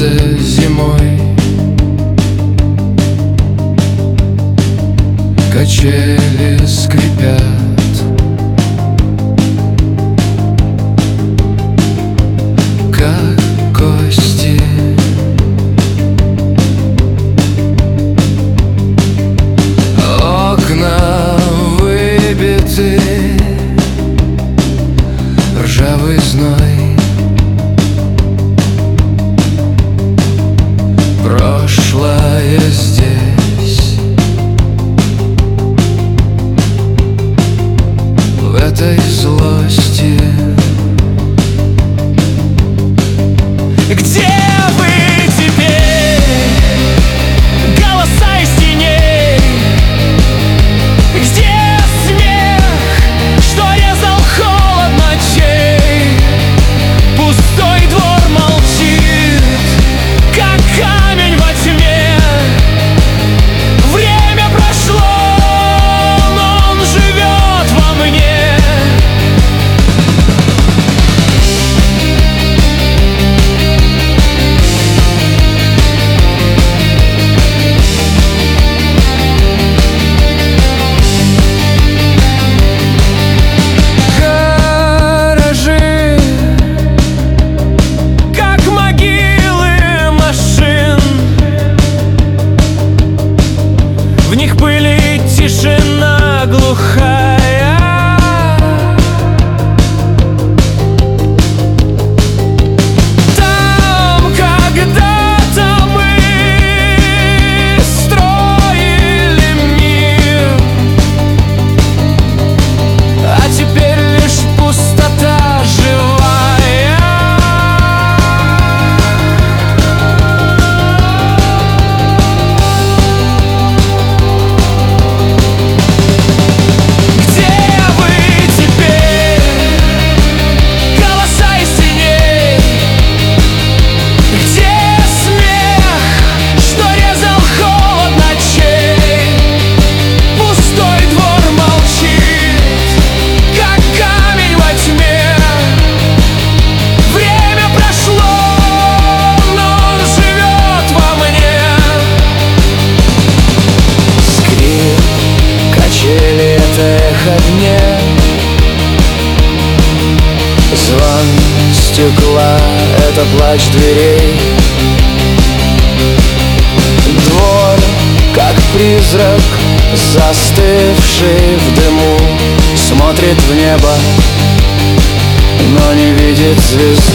солнце зимой, качели скрипят, как кости. Окна выбиты, ржавый зной, прошлое здесь, в этой злости. Где вы теперь, голоса из теней? Где смех, что резал холод ночей? Пустой двор молчит, как камень во тьме. Время прошло, но он живет во мне. В них пыль и тишина глухая. Там когда-то мы строили мир, а теперь лишь пустота живая. Звон стекла — это плач дверей. Двор, как призрак, застывший в дыму, смотрит в небо, но не видит звезду.